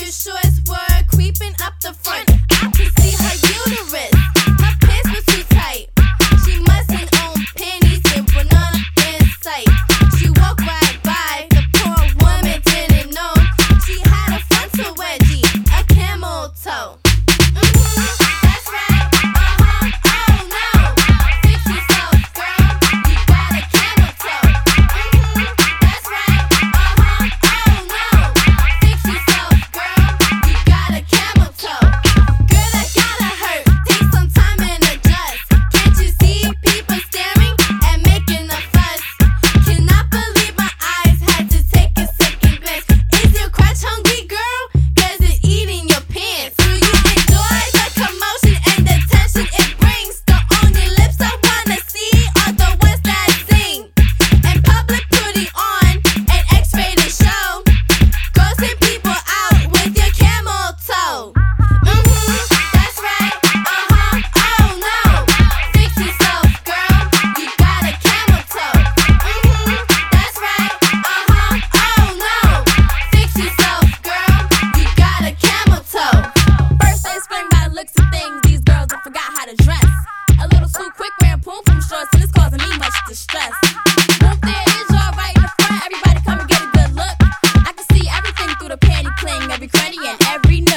shorts were creeping up the front. I could see her uterus. Her pants were too tight. She mustn't own panties and banana in sight. She walked right by. The poor woman didn't know she had a frontal wedgie, a camel toe. That's right. Oh no. Fix yourself, girl. You got a camel toe. That's right. Oh no. Fix yourself, girl. You got a camel toe. Girl, that gotta hurt. Take some time and adjust. Can't you see people staring and making a fuss? Cannot believe my eyes had to take a second glance. Is your crotch hungry, girl? 'Cause it's eating your pants. Do you enjoy the commotion and the tension it brings? The only lips I wanna see are the ones that sing. And public putting on an X-rated show. Grossing people out with your camel toe. That's right. Oh no. Fix yourself, girl. You got a camel toe. That's right. Oh no. Fix yourself, girl. You got a camel toe. First day of spring, by the looks of things, these girls have forgot how to dress. A little too quick, wearing poom poom shorts, and it's causing me much distress. Whoop, there it is, all right in the front. Everybody come and get a good look. I can see everything through the panty cling, every cranny and every